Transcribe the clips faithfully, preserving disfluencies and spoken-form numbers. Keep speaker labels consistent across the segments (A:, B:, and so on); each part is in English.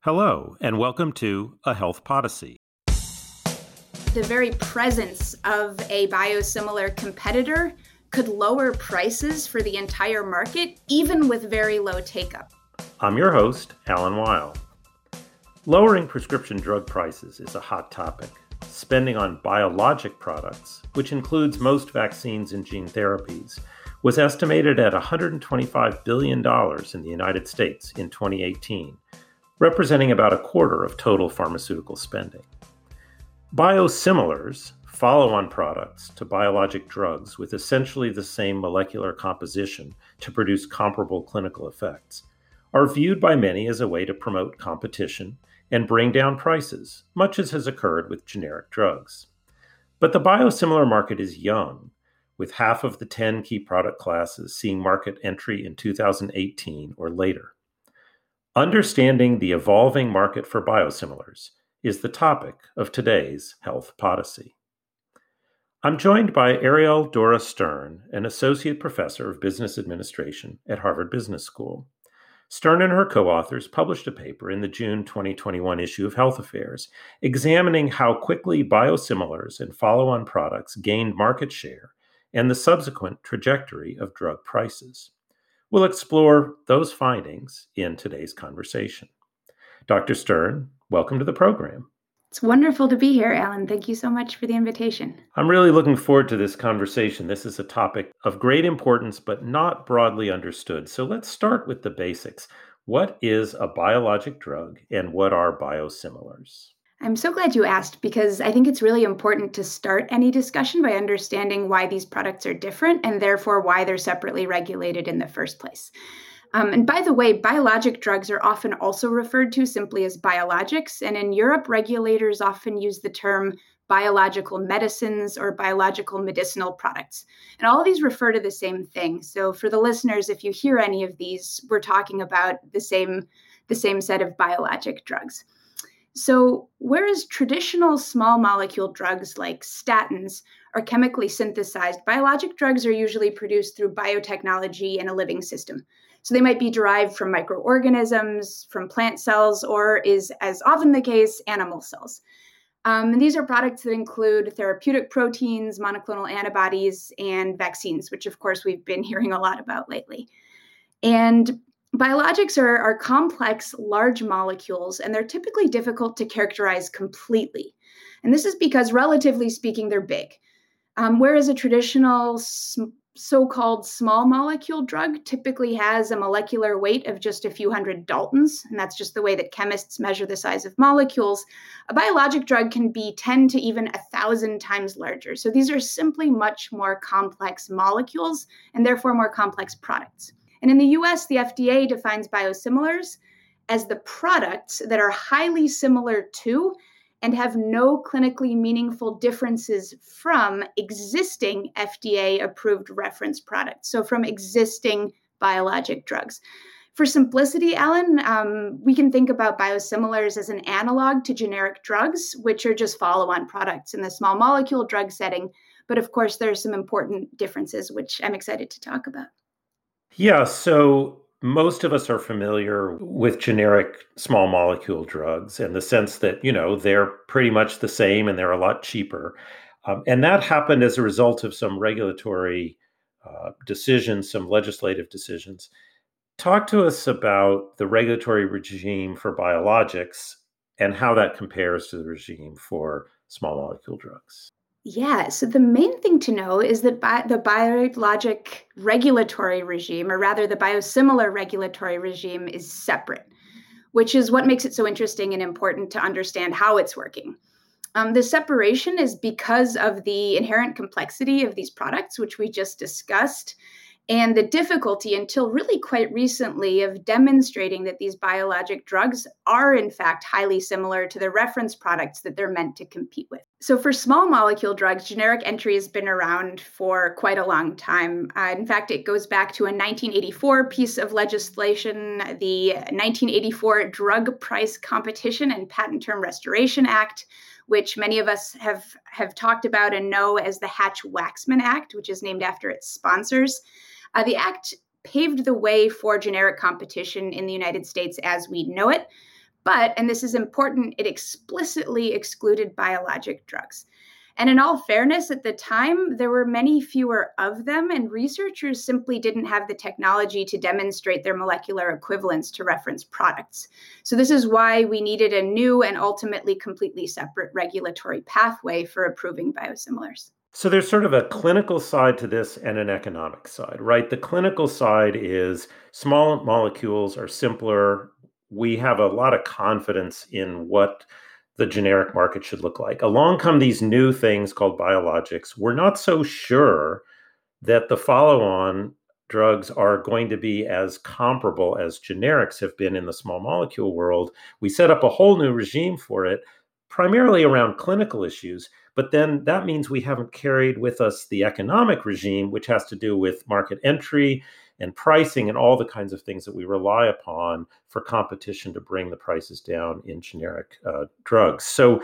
A: Hello, and welcome to A Health Podyssey.
B: The very presence of a biosimilar competitor could lower prices for the entire market, even with very low take-up.
A: I'm your host, Alan Weil. Lowering prescription drug prices is a hot topic. Spending on biologic products, which includes most vaccines and gene therapies, was estimated at one hundred twenty-five billion dollars in the United States in twenty eighteen, representing about a quarter of total pharmaceutical spending. Biosimilars, follow-on products to biologic drugs with essentially the same molecular composition to produce comparable clinical effects, are viewed by many as a way to promote competition and bring down prices, much as has occurred with generic drugs. But the biosimilar market is young, with half of the ten key product classes seeing market entry in two thousand eighteen or later. Understanding the evolving market for biosimilars is the topic of today's Health Podyssey. I'm joined by Ariel Dora Stern, an associate professor of business administration at Harvard Business School. Stern and her co-authors published a paper in the June twenty twenty-one issue of Health Affairs, examining how quickly biosimilars and follow-on products gained market share and the subsequent trajectory of drug prices. We'll explore those findings in today's conversation. Doctor Stern, welcome to the program.
B: It's wonderful to be here, Alan. Thank you so much for the invitation.
A: I'm really looking forward to this conversation. This is a topic of great importance, but not broadly understood. So let's start with the basics. What is a biologic drug and what are biosimilars?
B: I'm so glad you asked because I think it's really important to start any discussion by understanding why these products are different and therefore why they're separately regulated in the first place. Um, and by the way, biologic drugs are often also referred to simply as biologics. And in Europe, regulators often use the term biological medicines or biological medicinal products. And all of these refer to the same thing. So for the listeners, if you hear any of these, we're talking about the same, the same set of biologic drugs. So whereas traditional small molecule drugs like statins are chemically synthesized, biologic drugs are usually produced through biotechnology in a living system. So they might be derived from microorganisms, from plant cells, or is, as often the case, animal cells. Um, and these are products that include therapeutic proteins, monoclonal antibodies, and vaccines, which of course we've been hearing a lot about lately. And biologics are, are complex, large molecules, and they're typically difficult to characterize completely. And this is because, relatively speaking, they're big. Um, whereas a traditional sm- so-called small molecule drug typically has a molecular weight of just a few hundred daltons, and that's just the way that chemists measure the size of molecules, a biologic drug can be ten to even one thousand times larger. So these are simply much more complex molecules and therefore more complex products. And in the U S, the F D A defines biosimilars as the products that are highly similar to and have no clinically meaningful differences from existing F D A-approved reference products, so from existing biologic drugs. For simplicity, Alan, um, we can think about biosimilars as an analog to generic drugs, which are just follow-on products in the small molecule drug setting. But of course, there are some important differences, which I'm excited to talk about.
A: Yeah, so most of us are familiar with generic small molecule drugs in the sense that, you know, they're pretty much the same and they're a lot cheaper. Um, and that happened as a result of some regulatory uh, decisions, some legislative decisions. Talk to us about the regulatory regime for biologics and how that compares to the regime for small molecule drugs.
B: Yeah, so the main thing to know is that bi- the biologic regulatory regime, or rather the biosimilar regulatory regime, is separate, which is what makes it so interesting and important to understand how it's working. Um, the separation is because of the inherent complexity of these products, which we just discussed, and the difficulty until really quite recently of demonstrating that these biologic drugs are in fact highly similar to the reference products that they're meant to compete with. So for small molecule drugs, generic entry has been around for quite a long time. Uh, in fact, it goes back to a nineteen eighty-four piece of legislation, the nineteen eighty-four Drug Price Competition and Patent Term Restoration Act, which many of us have, have talked about and know as the Hatch-Waxman Act, which is named after its sponsors. Uh, the act paved the way for generic competition in the United States as we know it, But, and this is important, it explicitly excluded biologic drugs. And in all fairness, at the time, there were many fewer of them, and researchers simply didn't have the technology to demonstrate their molecular equivalence to reference products. So this is why we needed a new and ultimately completely separate regulatory pathway for approving biosimilars.
A: So there's sort of a clinical side to this and an economic side, right? The clinical side is small molecules are simpler. We have a lot of confidence in what the generic market should look like. Along come these new things called biologics. We're not so sure that the follow-on drugs are going to be as comparable as generics have been in the small molecule world. We set up a whole new regime for it, primarily around clinical issues, but then that means we haven't carried with us the economic regime, which has to do with market entry and pricing and all the kinds of things that we rely upon for competition to bring the prices down in generic uh, drugs. So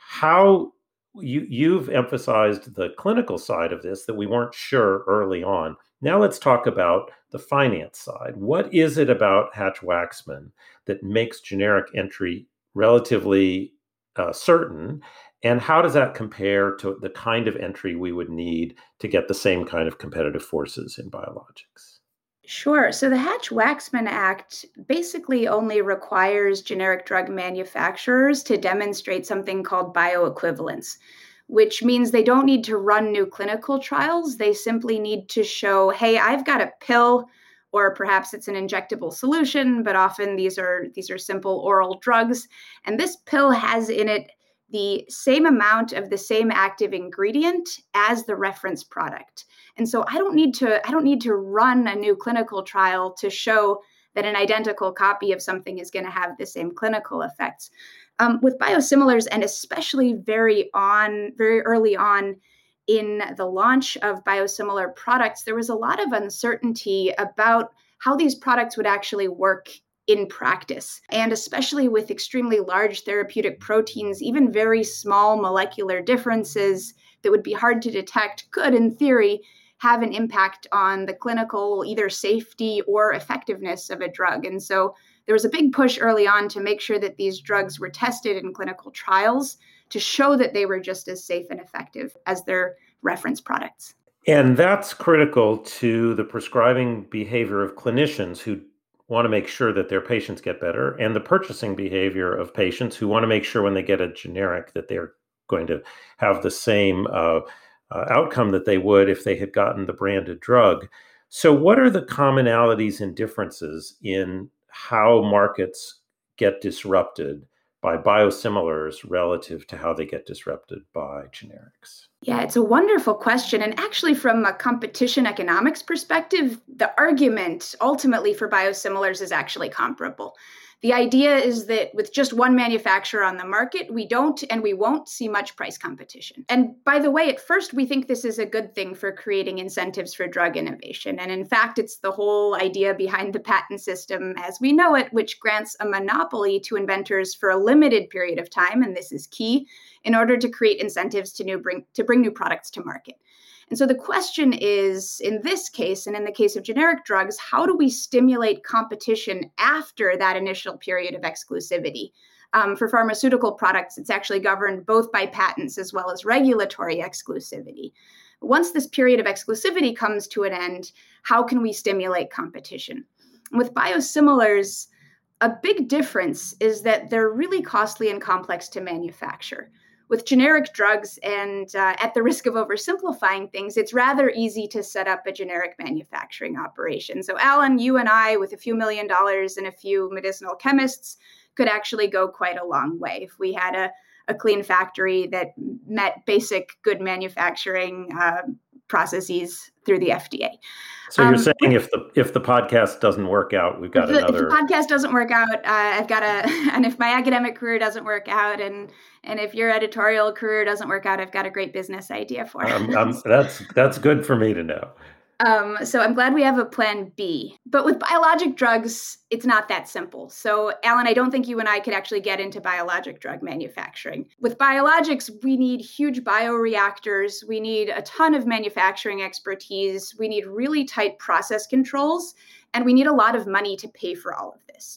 A: how you, you've emphasized the clinical side of this, that we weren't sure early on. Now let's talk about the finance side. What is it about Hatch-Waxman that makes generic entry relatively uh, certain? And how does that compare to the kind of entry we would need to get the same kind of competitive forces in biologics?
B: Sure. So the Hatch-Waxman Act basically only requires generic drug manufacturers to demonstrate something called bioequivalence, which means they don't need to run new clinical trials. They simply need to show, hey, I've got a pill, or perhaps it's an injectable solution, but often these are these are simple oral drugs. And this pill has in it the same amount of the same active ingredient as the reference product. And so I don't need to I don't need to run a new clinical trial to show that an identical copy of something is going to have the same clinical effects. Um, with biosimilars, and especially very on very early on in the launch of biosimilar products, there was a lot of uncertainty about how these products would actually work in practice. And especially with extremely large therapeutic proteins, even very small molecular differences that would be hard to detect could, in theory, have an impact on the clinical either safety or effectiveness of a drug. And so there was a big push early on to make sure that these drugs were tested in clinical trials to show that they were just as safe and effective as their reference products.
A: And that's critical to the prescribing behavior of clinicians who want to make sure that their patients get better, and the purchasing behavior of patients who want to make sure when they get a generic that they're going to have the same uh, uh, outcome that they would if they had gotten the branded drug. So what are the commonalities and differences in how markets get disrupted by biosimilars relative to how they get disrupted by generics?
B: Yeah, it's a wonderful question. And actually, from a competition economics perspective, the argument ultimately for biosimilars is actually comparable. The idea is that with just one manufacturer on the market, we don't and we won't see much price competition. And by the way, at first, we think this is a good thing for creating incentives for drug innovation. And in fact, it's the whole idea behind the patent system as we know it, which grants a monopoly to inventors for a limited period of time, and this is key, in order to create incentives to new bring to bring new products to market. And so the question is, in this case, and in the case of generic drugs, how do we stimulate competition after that initial period of exclusivity? Um, for pharmaceutical products, it's actually governed both by patents as well as regulatory exclusivity. Once this period of exclusivity comes to an end, how can we stimulate competition? With biosimilars, a big difference is that they're really costly and complex to manufacture. With generic drugs, and uh, at the risk of oversimplifying things, it's rather easy to set up a generic manufacturing operation. So Alan, you and I, with a few million dollars and a few medicinal chemists, could actually go quite a long way if we had a, a clean factory that met basic good manufacturing uh, processes through the F D A.
A: So you're um, saying if the if the podcast doesn't work out, we've got
B: if the,
A: another.
B: If the podcast doesn't work out, uh, I've got a, and if my academic career doesn't work out, and and if your editorial career doesn't work out, I've got a great business idea for it.
A: Um, um, that's that's good for me to know.
B: Um, so I'm glad we have a plan B. But with biologic drugs, it's not that simple. So Alan, I don't think you and I could actually get into biologic drug manufacturing. With biologics, we need huge bioreactors. We need a ton of manufacturing expertise. We need really tight process controls. And we need a lot of money to pay for all of this.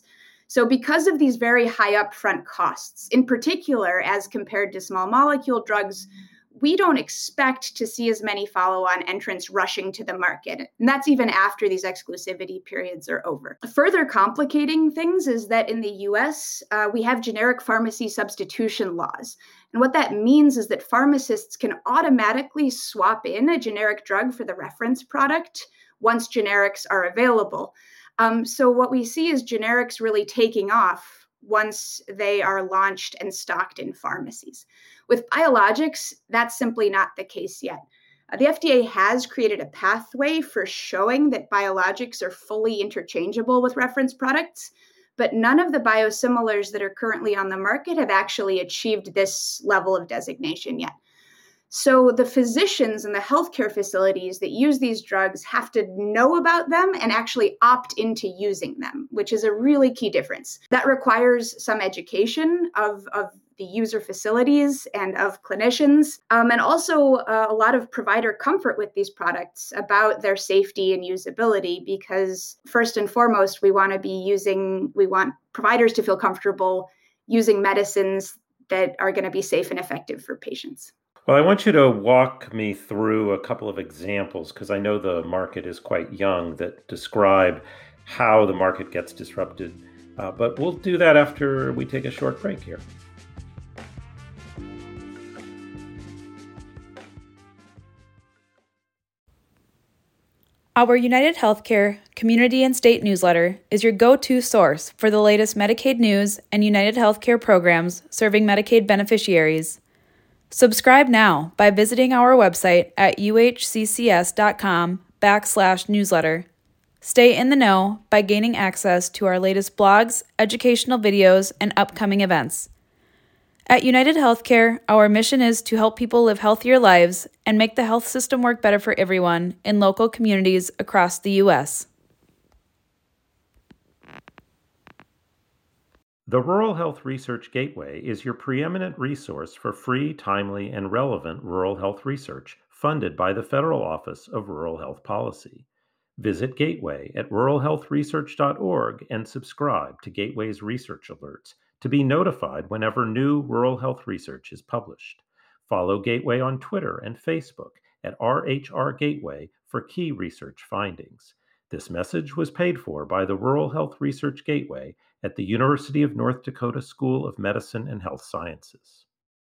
B: So because of these very high upfront costs, in particular, as compared to small molecule drugs, we don't expect to see as many follow-on entrants rushing to the market. And that's even after these exclusivity periods are over. Further complicating things is that in the U S, uh, we have generic pharmacy substitution laws. And what that means is that pharmacists can automatically swap in a generic drug for the reference product once generics are available. Um, so what we see is generics really taking off once they are launched and stocked in pharmacies. With biologics, that's simply not the case yet. Uh, the F D A has created a pathway for showing that biologics are fully interchangeable with reference products, but none of the biosimilars that are currently on the market have actually achieved this level of designation yet. So the physicians and the healthcare facilities that use these drugs have to know about them and actually opt into using them, which is a really key difference. That requires some education of, of the user facilities and of clinicians, um, and also uh, a lot of provider comfort with these products about their safety and usability, because first and foremost, we want to be using, we want providers to feel comfortable using medicines that are going to be safe and effective for patients.
A: Well, I want you to walk me through a couple of examples, because I know the market is quite young, that describe how the market gets disrupted. Uh, but we'll do that after we take a short break here.
C: Our United Healthcare community and state newsletter is your go-to source for the latest Medicaid news and United Healthcare programs serving Medicaid beneficiaries. Subscribe now by visiting our website at uhccs.com backslash newsletter. Stay in the know by gaining access to our latest blogs, educational videos, and upcoming events. At United Healthcare, our mission is to help people live healthier lives and make the health system work better for everyone in local communities across the U S.
A: The Rural Health Research Gateway is your preeminent resource for free, timely, and relevant rural health research funded by the Federal Office of Rural Health Policy. Visit Gateway at rural health research dot org and subscribe to Gateway's research alerts to be notified whenever new rural health research is published. Follow Gateway on Twitter and Facebook at R H R Gateway for key research findings. This message was paid for by the Rural Health Research Gateway at the University of North Dakota School of Medicine and Health Sciences.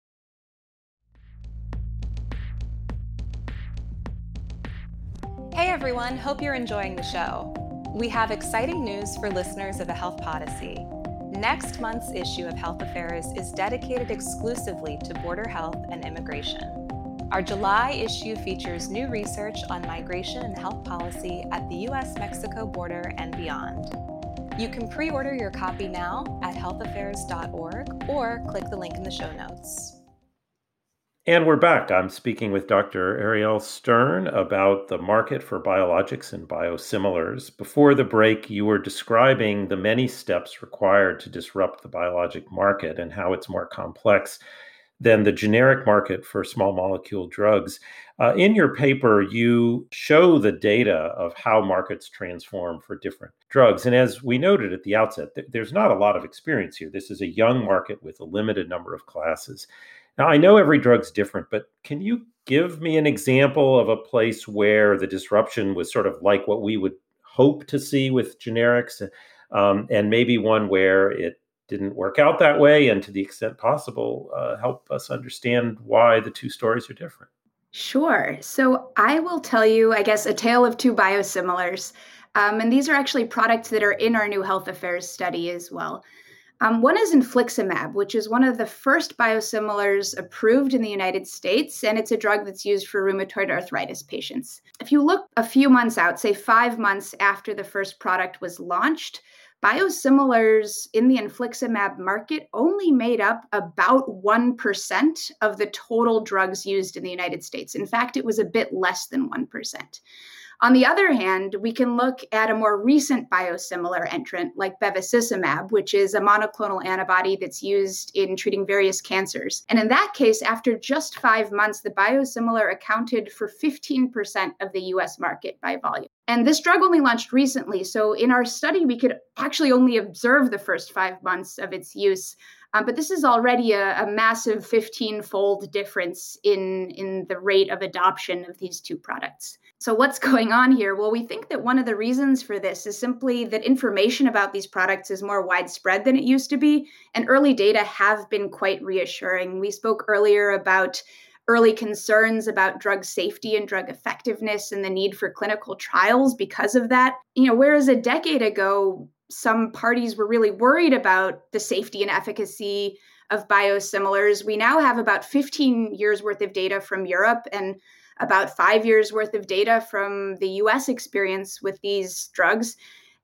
D: Hey everyone, hope you're enjoying the show. We have exciting news for listeners of the Health Podyssey. Next month's issue of Health Affairs is dedicated exclusively to border health and immigration. Our July issue features new research on migration and health policy at the U S Mexico border and beyond. You can pre-order your copy now at health affairs dot org or click the link in the show notes.
A: And we're back. I'm speaking with Doctor Arielle Stern about the market for biologics and biosimilars. Before the break, you were describing the many steps required to disrupt the biologic market and how it's more complex than the generic market for small molecule drugs. Uh, in your paper, you show the data of how markets transform for different drugs. And as we noted at the outset, th- there's not a lot of experience here. This is a young market with a limited number of classes. Now, I know every drug's different, but can you give me an example of a place where the disruption was sort of like what we would hope to see with generics, um, and maybe one where it didn't work out that way, and to the extent possible, uh, help us understand why the two stories are different?
B: Sure. So I will tell you, I guess, a tale of two biosimilars. Um, and these are actually products that are in our new health affairs study as well. Um, one is infliximab, which is one of the first biosimilars approved in the United States, and it's a drug that's used for rheumatoid arthritis patients. If you look a few months out, say five months after the first product was launched, biosimilars in the infliximab market only made up about one percent of the total drugs used in the United States. In fact, it was a bit less than one percent. On the other hand, we can look at a more recent biosimilar entrant like bevacizumab, which is a monoclonal antibody that's used in treating various cancers. And in that case, after just five months, the biosimilar accounted for fifteen percent of the U S market by volume. And this drug only launched recently. So in our study, we could actually only observe the first five months of its use. Um, but this is already a, a massive fifteen-fold difference in, in the rate of adoption of these two products. So what's going on here? Well, we think that one of the reasons for this is simply that information about these products is more widespread than it used to be, and early data have been quite reassuring. We spoke earlier about early concerns about drug safety and drug effectiveness and the need for clinical trials because of that. You know, whereas a decade ago, some parties were really worried about the safety and efficacy of biosimilars, we now have about fifteen years worth of data from Europe and about five years worth of data from the U S experience with these drugs.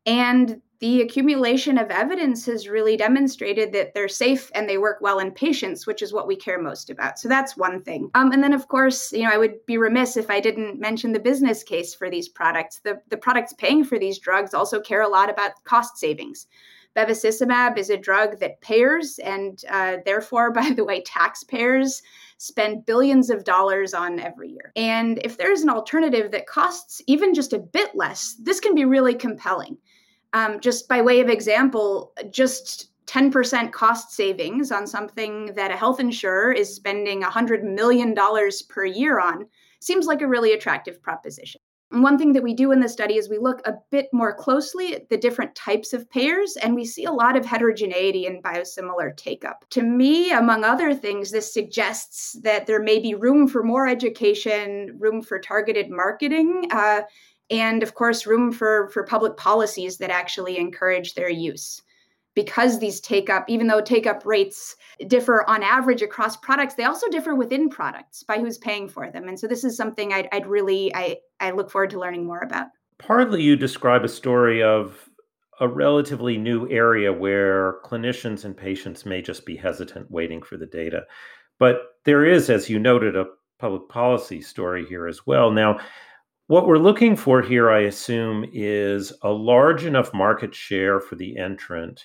B: And the accumulation of evidence has really demonstrated that they're safe and they work well in patients, which is what we care most about. So that's one thing. Um, and then, of course, you know, I would be remiss if I didn't mention the business case for these products. The, the products paying for these drugs also care a lot about cost savings. Bevacizumab is a drug that payers and uh, therefore, by the way, taxpayers spend billions of dollars on every year. And if there's an alternative that costs even just a bit less, this can be really compelling. Um, just by way of example, just ten percent cost savings on something that a health insurer is spending one hundred million dollars per year on seems like a really attractive proposition. And one thing that we do in the study is we look a bit more closely at the different types of payers, and we see a lot of heterogeneity in biosimilar take-up. To me, among other things, this suggests that there may be room for more education, room for targeted marketing, uh, and of course, room for, for public policies that actually encourage their use. Because these take-up, even though take-up rates differ on average across products, they also differ within products by who's paying for them. And so this is something I'd, I'd really, I, I look forward to learning more about.
A: Partly you describe a story of a relatively new area where clinicians and patients may just be hesitant waiting for the data. But there is, as you noted, a public policy story here as well. Now, what we're looking for here, I assume, is a large enough market share for the entrant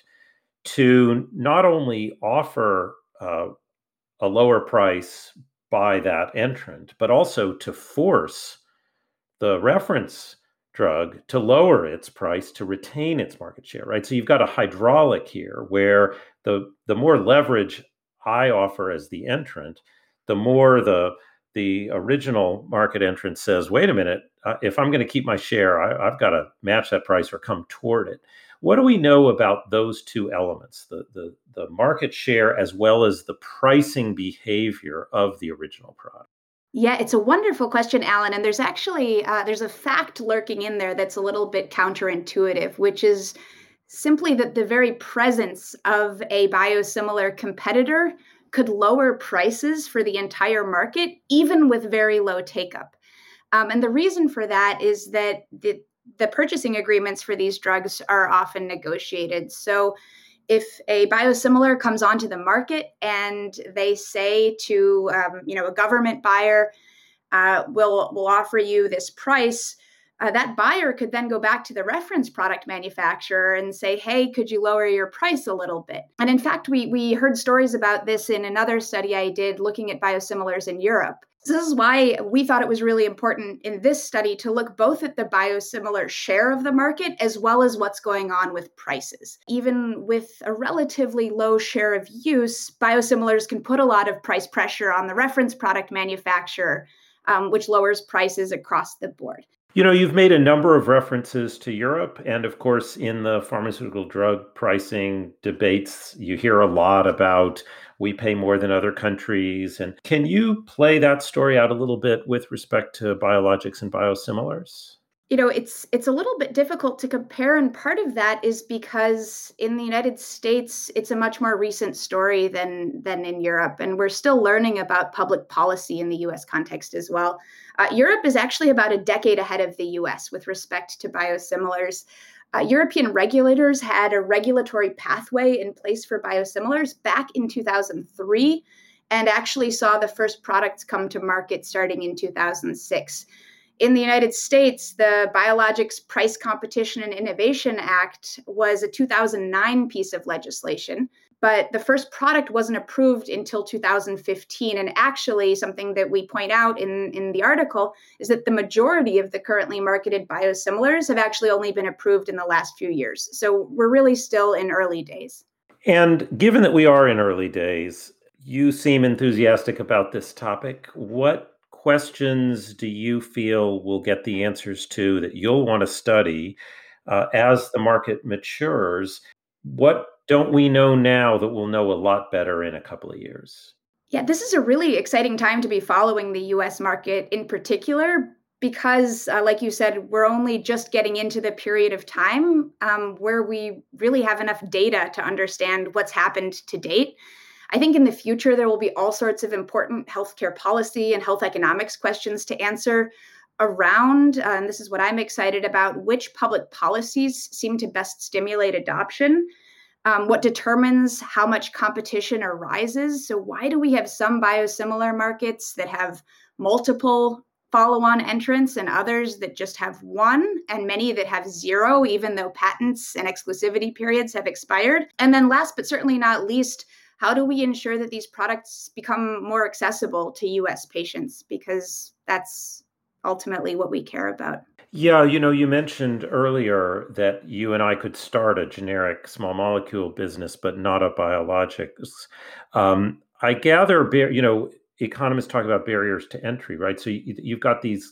A: to not only offer uh, a lower price by that entrant, but also to force the reference drug to lower its price to retain its market share, right? So you've got a hydraulic here where the, the more leverage I offer as the entrant, the more the the original market entrant says, wait a minute, uh, if I'm going to keep my share, I, I've got to match that price or come toward it. What do we know about those two elements, the, the, the market share as well as the pricing behavior of the original product?
B: Yeah, it's a wonderful question, Alan. And there's actually, uh, there's a fact lurking in there that's a little bit counterintuitive, which is simply that the very presence of a biosimilar competitor could lower prices for the entire market, even with very low take-up. Um, and the reason for that is that the, the purchasing agreements for these drugs are often negotiated. So if a biosimilar comes onto the market and they say to um, you know, a government buyer, uh, we'll, we'll offer you this price, Uh, that buyer could then go back to the reference product manufacturer and say, hey, could you lower your price a little bit? And in fact, we we heard stories about this in another study I did looking at biosimilars in Europe. So this is why we thought it was really important in this study to look both at the biosimilar share of the market as well as what's going on with prices. Even with a relatively low share of use, biosimilars can put a lot of price pressure on the reference product manufacturer, um, which lowers prices across the board.
A: You know, you've made a number of references to Europe, and of course, in the pharmaceutical drug pricing debates, you hear a lot about we pay more than other countries. And can you play that story out a little bit with respect to biologics and biosimilars?
B: You know, it's it's a little bit difficult to compare, and part of that is because in the United States, it's a much more recent story than than in Europe, and we're still learning about public policy in the U S context as well. Uh, Europe is actually about a decade ahead of the U S with respect to biosimilars. Uh, European regulators had a regulatory pathway in place for biosimilars back in two thousand three, and actually saw the first products come to market starting in two thousand six. In the United States, the Biologics Price Competition and Innovation Act was a two thousand nine piece of legislation, but the first product wasn't approved until two thousand fifteen. And actually, something that we point out in, in the article is that the majority of the currently marketed biosimilars have actually only been approved in the last few years. So we're really still in early days.
A: And given that we are in early days, you seem enthusiastic about this topic. What questions do you feel will get the answers to that you'll want to study uh, as the market matures? What don't we know now that we'll know a lot better in a couple of years?
B: Yeah, this is a really exciting time to be following the U S market in particular, because, uh, like you said, we're only just getting into the period of time um, where we really have enough data to understand what's happened to date. I think in the future, there will be all sorts of important healthcare policy and health economics questions to answer around, uh, and this is what I'm excited about, which public policies seem to best stimulate adoption, um, what determines how much competition arises. So why do we have some biosimilar markets that have multiple follow-on entrants and others that just have one, and many that have zero, even though patents and exclusivity periods have expired? And then last but certainly not least, how do we ensure that these products become more accessible to U S patients? Because that's ultimately what we care about.
A: Yeah, you know, you mentioned earlier that you and I could start a generic small molecule business, but not a biologics. Um, I gather, you know, economists talk about barriers to entry, right? So you, you've got these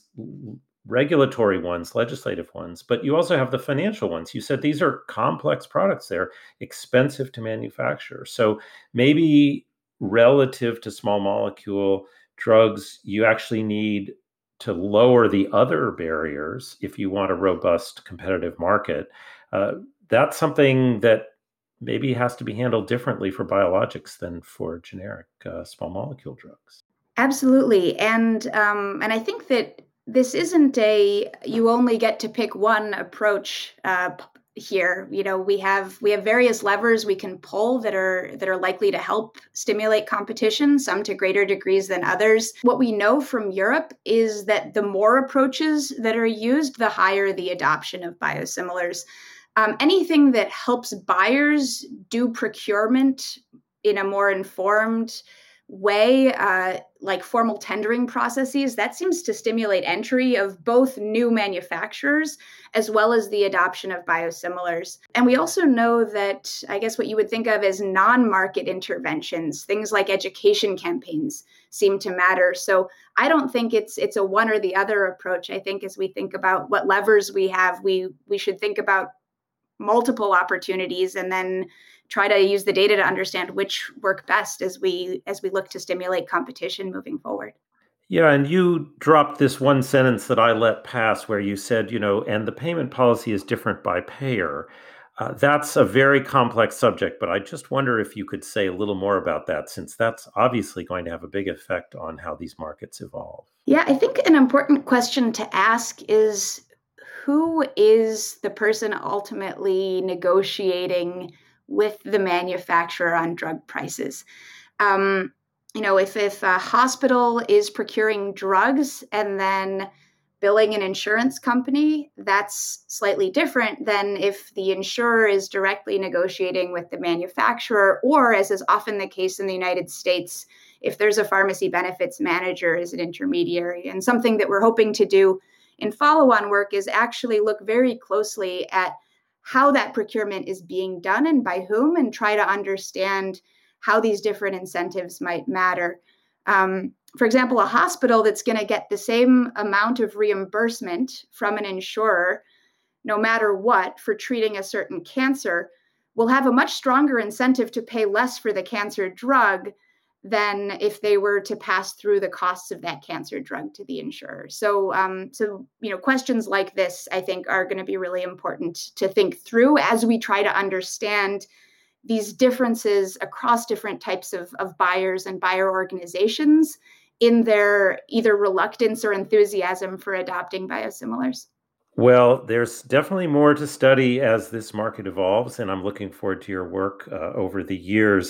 A: regulatory ones, legislative ones, but you also have the financial ones. You said these are complex products. They're expensive to manufacture. So maybe relative to small molecule drugs, you actually need to lower the other barriers if you want a robust competitive market. Uh, that's something that maybe has to be handled differently for biologics than for generic uh, small molecule drugs.
B: Absolutely. And um, and I think that this isn't a you only get to pick one approach uh, here. You know, we have we have various levers we can pull that are that are likely to help stimulate competition, some to greater degrees than others. What we know from Europe is that the more approaches that are used, the higher the adoption of biosimilars. Um, anything that helps buyers do procurement in a more informed way, uh, like formal tendering processes, that seems to stimulate entry of both new manufacturers as well as the adoption of biosimilars. And we also know that, I guess what you would think of as non-market interventions, things like education campaigns, seem to matter. So I don't think it's it's a one or the other approach. I think as we think about what levers we have, we we should think about multiple opportunities and then try to use the data to understand which work best as we as we look to stimulate competition moving forward.
A: Yeah, and you dropped this one sentence that I let pass where you said, you know, and the payment policy is different by payer. Uh, that's a very complex subject, but I just wonder if you could say a little more about that, since that's obviously going to have a big effect on how these markets evolve.
B: Yeah, I think an important question to ask is, who is the person ultimately negotiating with the manufacturer on drug prices? Um, you know, if, if a hospital is procuring drugs and then billing an insurance company, that's slightly different than if the insurer is directly negotiating with the manufacturer, or, as is often the case in the United States, if there's a pharmacy benefits manager as an intermediary. And something that we're hoping to do in follow-on work is actually look very closely at how that procurement is being done and by whom, and try to understand how these different incentives might matter. Um, for example, a hospital that's going to get the same amount of reimbursement from an insurer, no matter what, for treating a certain cancer, will have a much stronger incentive to pay less for the cancer drug than if they were to pass through the costs of that cancer drug to the insurer. So, um, so you know, questions like this, I think, are going to be really important to think through as we try to understand these differences across different types of, of buyers and buyer organizations in their either reluctance or enthusiasm for adopting biosimilars.
A: Well, there's definitely more to study as this market evolves, and I'm looking forward to your work uh, over the years.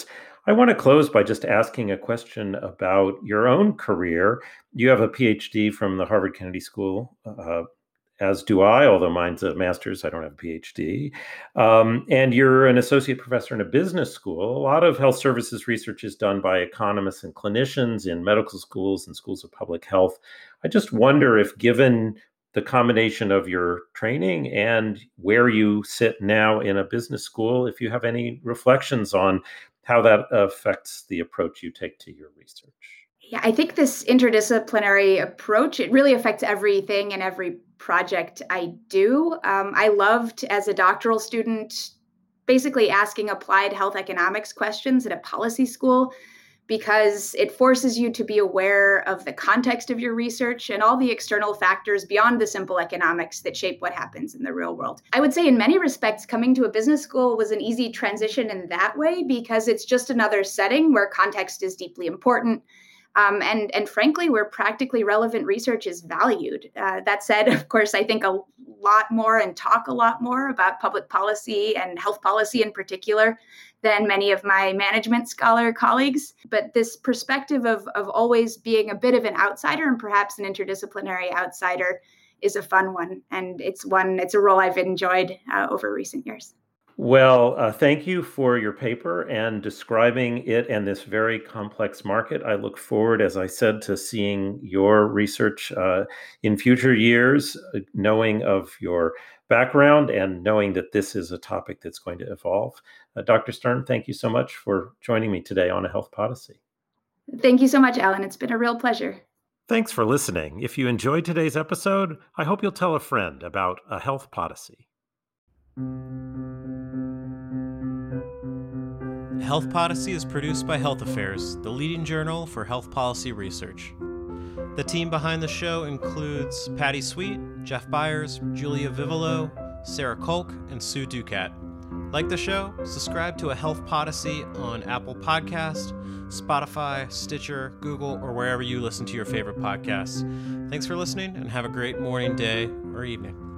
A: I want to close by just asking a question about your own career. You have a P H D from the Harvard Kennedy School, uh, as do I, although mine's a master's. I don't have a P H D. Um, and you're an associate professor in a business school. A lot of health services research is done by economists and clinicians in medical schools and schools of public health. I just wonder if, given the combination of your training and where you sit now in a business school, if you have any reflections on how that affects the approach you take to your research.
B: Yeah, I think this interdisciplinary approach, it really affects everything and every project I do. Um, I loved, as a doctoral student, basically asking applied health economics questions at a policy school, because it forces you to be aware of the context of your research and all the external factors beyond the simple economics that shape what happens in the real world. I would say in many respects, coming to a business school was an easy transition in that way, because it's just another setting where context is deeply important. Um, and, and frankly, where practically relevant research is valued. Uh, that said, of course, I think a lot more and talk a lot more about public policy and health policy in particular than many of my management scholar colleagues. But this perspective of, of always being a bit of an outsider, and perhaps an interdisciplinary outsider, is a fun one. And it's one, it's a role I've enjoyed uh, over recent years.
A: Well, uh, thank you for your paper and describing it and this very complex market. I look forward, as I said, to seeing your research uh, in future years, uh, knowing of your background and knowing that this is a topic that's going to evolve. Uh, Doctor Stern, thank you so much for joining me today on A Health Podacy.
B: Thank you so much, Alan. It's been a real pleasure.
A: Thanks for listening. If you enjoyed today's episode, I hope you'll tell a friend about A Health Podacy.
E: Health Podacy is produced by Health Affairs, the leading journal for health policy research. The team behind the show includes Patty Sweet, Jeff Byers, Julia Vivolo, Sarah Kolk, and Sue Ducat. Like the show? Subscribe to A Health Podacy on Apple Podcasts, Spotify, Stitcher, Google, or wherever you listen to your favorite podcasts. Thanks for listening, and have a great morning, day, or evening.